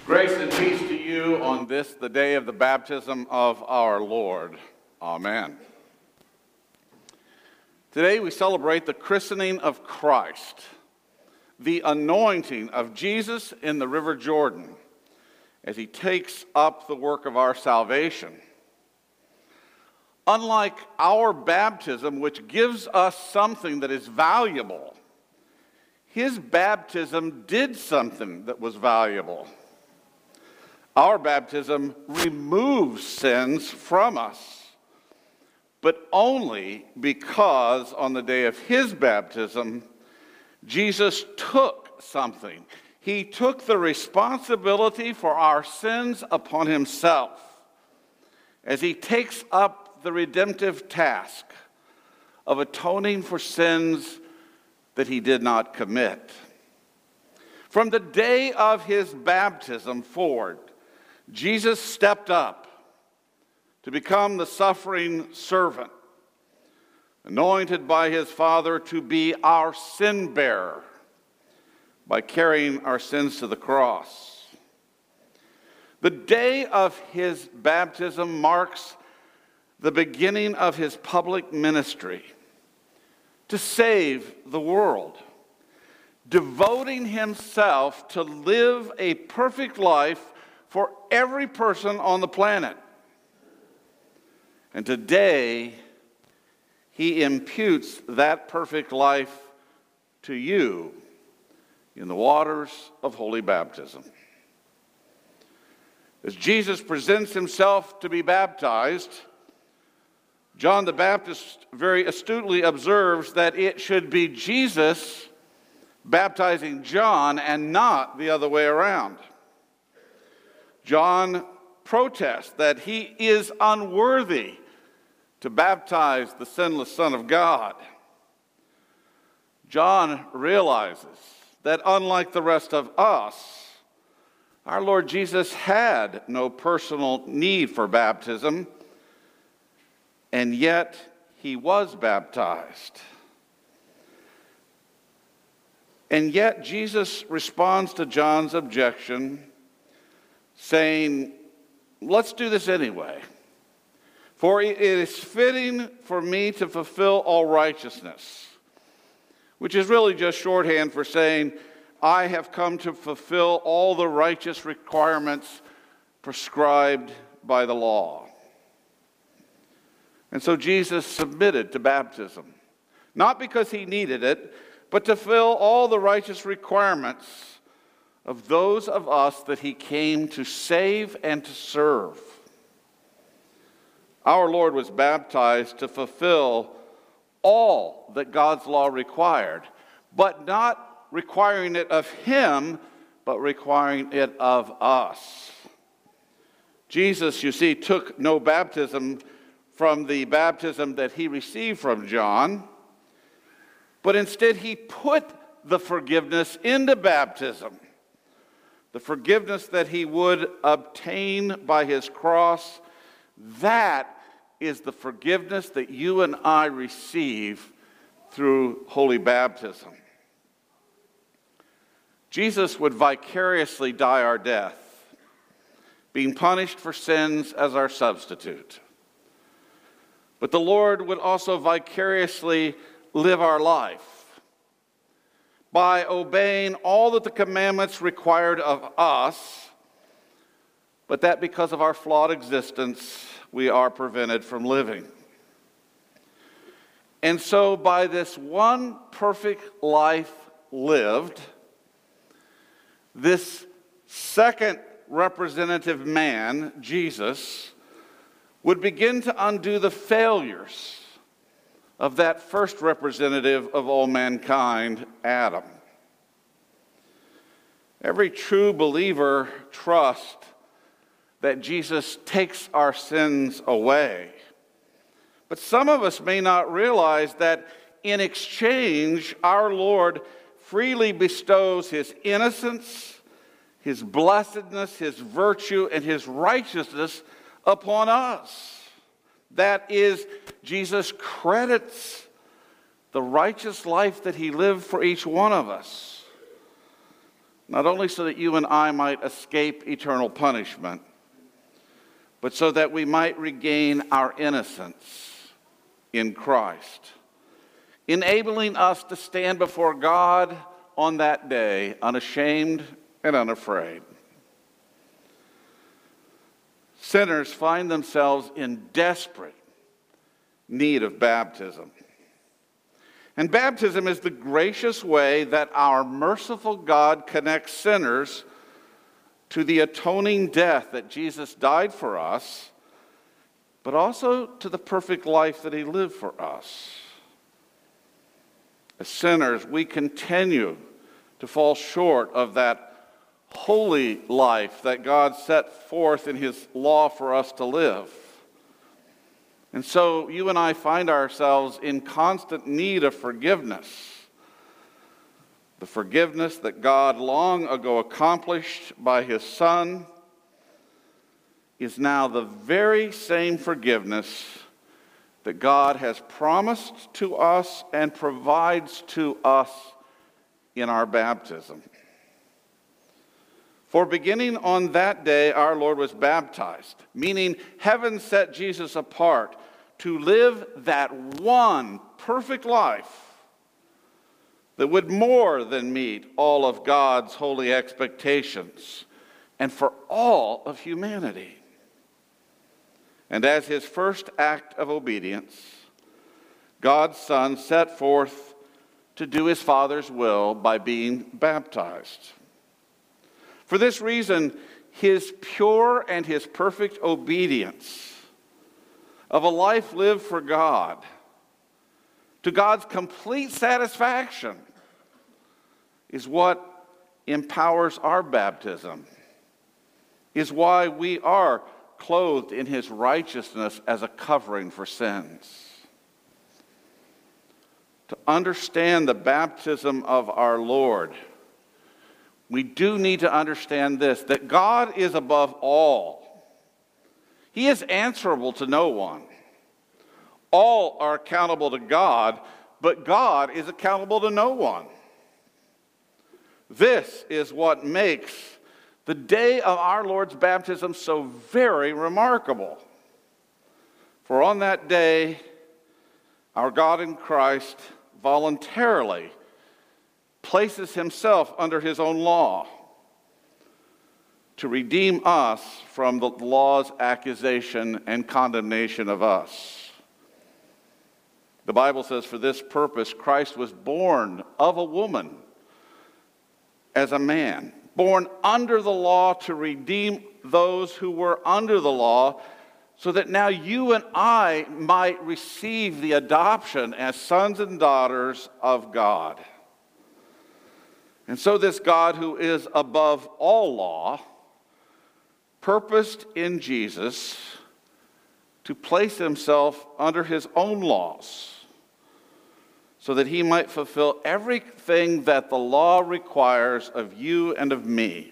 Grace and peace to you on this, the day of the baptism of our Lord. Amen. Today we celebrate the christening of Christ, the anointing of Jesus in the River Jordan as he takes up the work of our salvation. Unlike our baptism, which gives us something that is valuable, his baptism did something that was valuable. Our baptism removes sins from us, but only because on the day of his baptism, Jesus took something. He took the responsibility for our sins upon himself as he takes up the redemptive task of atoning for sins that he did not commit. From the day of his baptism forward, Jesus stepped up to become the suffering servant, anointed by his Father to be our sin bearer by carrying our sins to the cross. The day of his baptism marks the beginning of his public ministry to save the world, devoting himself to live a perfect life for every person on the planet. And today, he imputes that perfect life to you in the waters of holy baptism. As Jesus presents himself to be baptized, John the Baptist very astutely observes that it should be Jesus baptizing John and not the other way around. John protests that he is unworthy to baptize the sinless Son of God. John realizes that unlike the rest of us, our Lord Jesus had no personal need for baptism, and yet he was baptized. And yet Jesus responds to John's objection, saying, let's do this anyway. For it is fitting for me to fulfill all righteousness, which is really just shorthand for saying, I have come to fulfill all the righteous requirements prescribed by the law. And so Jesus submitted to baptism, not because he needed it, but to fulfill all the righteous requirements of those of us that he came to save and to serve. Our Lord was baptized to fulfill all that God's law required, but not requiring it of him, but requiring it of us. Jesus, you see, took no baptism from the baptism that he received from John, but instead he put the forgiveness into baptism. The forgiveness that he would obtain by his cross, that is the forgiveness that you and I receive through holy baptism. Jesus would vicariously die our death, being punished for sins as our substitute. But the Lord would also vicariously live our life by obeying all that the commandments required of us, but that because of our flawed existence, we are prevented from living. And so by this one perfect life lived, this second representative man, Jesus, would begin to undo the failures of that first representative of all mankind, Adam. Every true believer trusts that Jesus takes our sins away. But some of us may not realize that in exchange, our Lord freely bestows his innocence, his blessedness, his virtue, and his righteousness upon us. That is, Jesus credits the righteous life that he lived for each one of us. not only so that you and I might escape eternal punishment, but so that we might regain our innocence in Christ, enabling us to stand before God on that day unashamed and unafraid. Sinners find themselves in desperate need of baptism. And baptism is the gracious way that our merciful God connects sinners to the atoning death that Jesus died for us, but also to the perfect life that he lived for us. As sinners, we continue to fall short of that holy life that God set forth in his law for us to live. And so you and I find ourselves in constant need of forgiveness. The forgiveness that God long ago accomplished by his Son is now the very same forgiveness that God has promised to us and provides to us in our baptism. For beginning on that day, our Lord was baptized, meaning heaven set Jesus apart to live that one perfect life that would more than meet all of God's holy expectations and for all of humanity. And as his first act of obedience, God's Son set forth to do his Father's will by being baptized. For this reason, his pure and his perfect obedience of a life lived for God, to God's complete satisfaction, is what empowers our baptism, is why we are clothed in his righteousness as a covering for sins. To understand the baptism of our Lord, we do need to understand this, that God is above all. He is answerable to no one. All are accountable to God, but God is accountable to no one. This is what makes the day of our Lord's baptism so very remarkable. For on that day, our God in Christ voluntarily places himself under his own law to redeem us from the law's accusation and condemnation of us. The Bible says, for this purpose, Christ was born of a woman as a man, born under the law to redeem those who were under the law, so that now you and I might receive the adoption as sons and daughters of God. And so this God who is above all law purposed in Jesus to place himself under his own laws so that he might fulfill everything that the law requires of you and of me.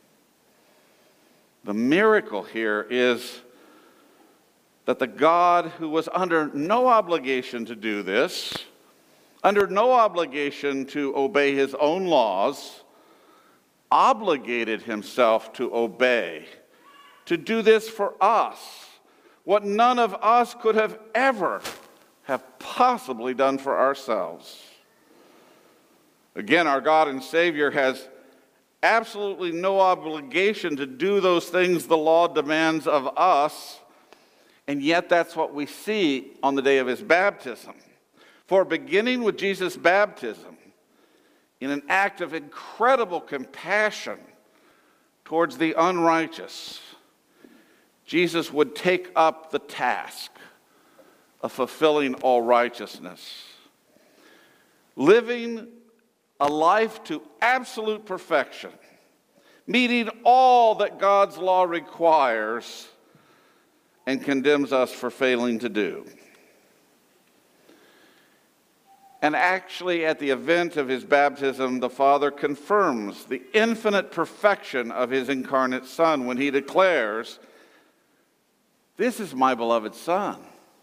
The miracle here is that the God who was under no obligation to do this, under no obligation to obey his own laws, obligated himself to obey, to do this for us, what none of us could have ever have possibly done for ourselves. Again, our God and Savior has absolutely no obligation to do those things the law demands of us, and yet that's what we see on the day of his baptism. For beginning with Jesus' baptism, in an act of incredible compassion towards the unrighteous, Jesus would take up the task of fulfilling all righteousness, living a life to absolute perfection, meeting all that God's law requires and condemns us for failing to do. And actually, at the event of his baptism, the Father confirms the infinite perfection of his incarnate Son when he declares, "This is my beloved Son.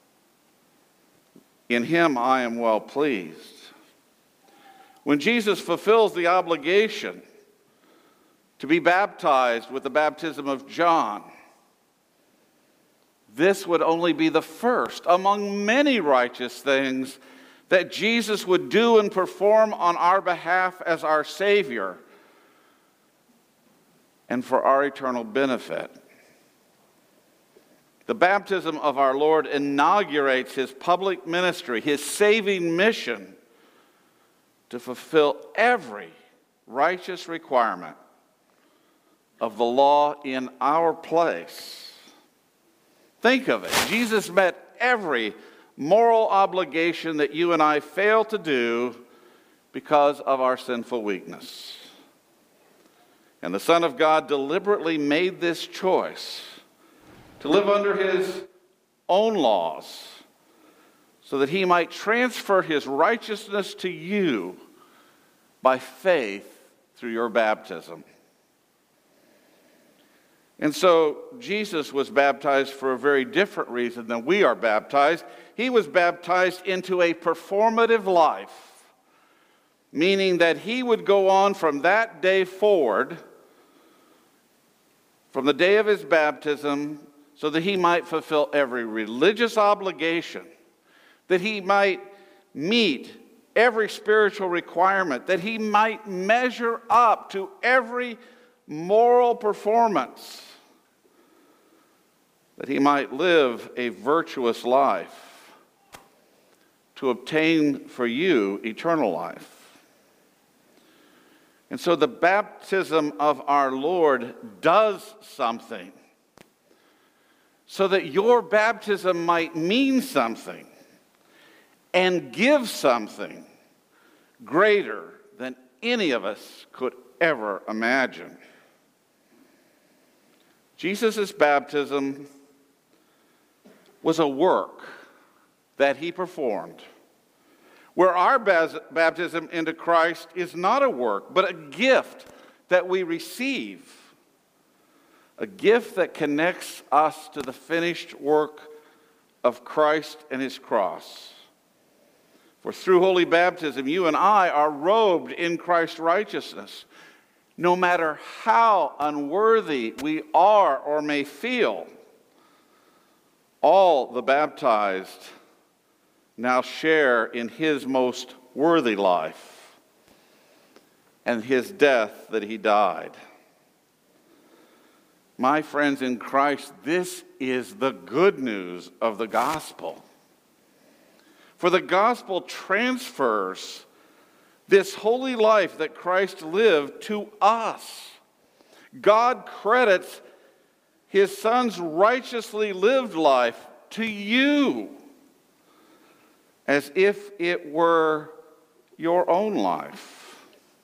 In him I am well pleased." When Jesus fulfills the obligation to be baptized with the baptism of John. This would only be the first among many righteous things that Jesus would do and perform on our behalf as our Savior and for our eternal benefit. The baptism of our Lord inaugurates his public ministry, his saving mission to fulfill every righteous requirement of the law in our place. Think of it. Jesus met every moral obligation that you and I fail to do because of our sinful weakness. And the Son of God deliberately made this choice to live under his own laws so that he might transfer his righteousness to you by faith through your baptism. And so Jesus was baptized for a very different reason than we are baptized. He was baptized into a performative life, meaning that he would go on from that day forward, from the day of his baptism, so that he might fulfill every religious obligation, that he might meet every spiritual requirement, that he might measure up to every moral performance, that he might live a virtuous life to obtain for you eternal life. And so the baptism of our Lord does something so that your baptism might mean something and give something greater than any of us could ever imagine. Jesus' baptism was a work that he performed, where our baptism into Christ is not a work, but a gift that we receive, a gift that connects us to the finished work of Christ and his cross. For through holy baptism, you and I are robed in Christ's righteousness. No matter how unworthy we are or may feel, all the baptized now share in his most worthy life and his death that he died. My friends in Christ, this is the good news of the gospel. For the gospel transfers this holy life that Christ lived to us. God credits his Son's righteously lived life to you as if it were your own life.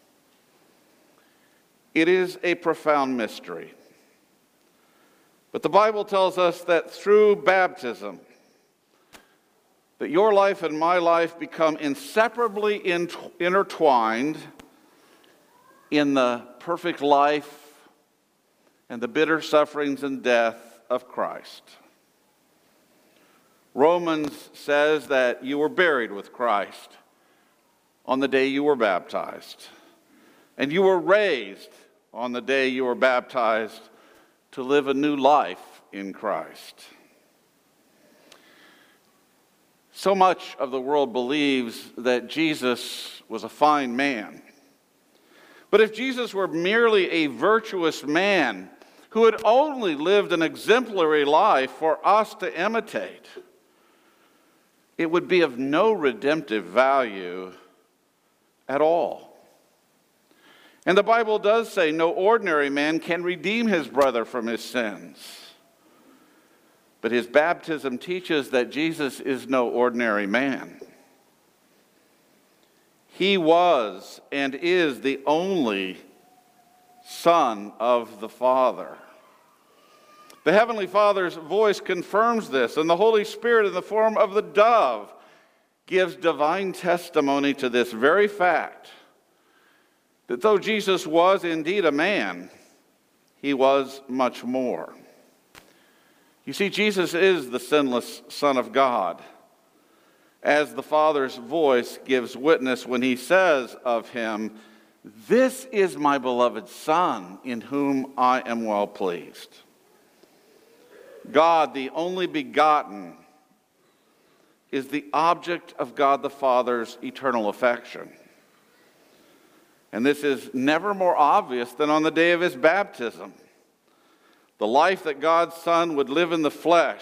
It is a profound mystery. But the Bible tells us that through baptism, that your life and my life become inseparably intertwined in the perfect life and the bitter sufferings and death of Christ. Romans says that you were buried with Christ on the day you were baptized, and you were raised on the day you were baptized to live a new life in Christ. So much of the world believes that Jesus was a fine man. But if Jesus were merely a virtuous man who had only lived an exemplary life for us to imitate, it would be of no redemptive value at all. And the Bible does say no ordinary man can redeem his brother from his sins. But his baptism teaches that Jesus is no ordinary man. He was and is the only Son of the Father. The Heavenly Father's voice confirms this, and the Holy Spirit in the form of the dove gives divine testimony to this very fact, that though Jesus was indeed a man, he was much more. You see, Jesus is the sinless Son of God, as the Father's voice gives witness when he says of him, "This is my beloved Son, in whom I am well pleased." God, the only begotten, is the object of God the Father's eternal affection. And this is never more obvious than on the day of his baptism. The life that God's Son would live in the flesh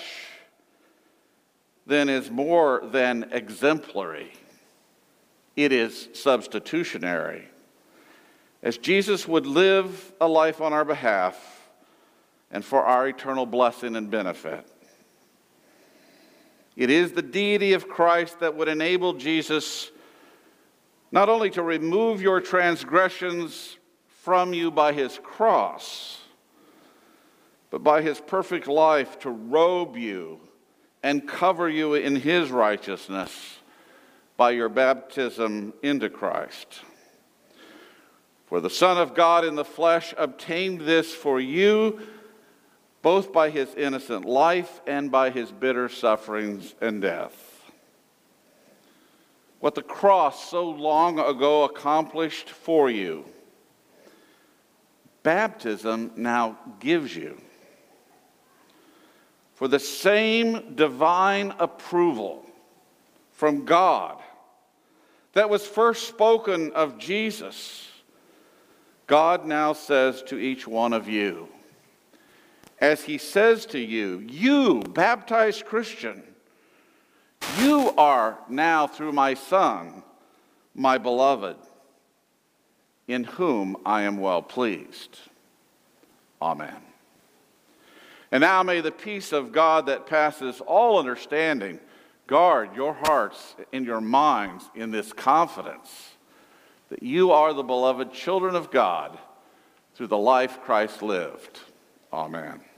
then is more than exemplary. It is substitutionary. As Jesus would live a life on our behalf and for our eternal blessing and benefit. It is the deity of Christ that would enable Jesus not only to remove your transgressions from you by his cross, but by his perfect life to robe you and cover you in his righteousness by your baptism into Christ. For the Son of God in the flesh obtained this for you, both by his innocent life and by his bitter sufferings and death. What the cross so long ago accomplished for you, baptism now gives you. For the same divine approval from God that was first spoken of Jesus, God now says to each one of you, as he says to you, you baptized Christian, you are now through my Son, my beloved, in whom I am well pleased. Amen. And now may the peace of God that passes all understanding guard your hearts and your minds in this confidence that you are the beloved children of God through the life Christ lived. Amen.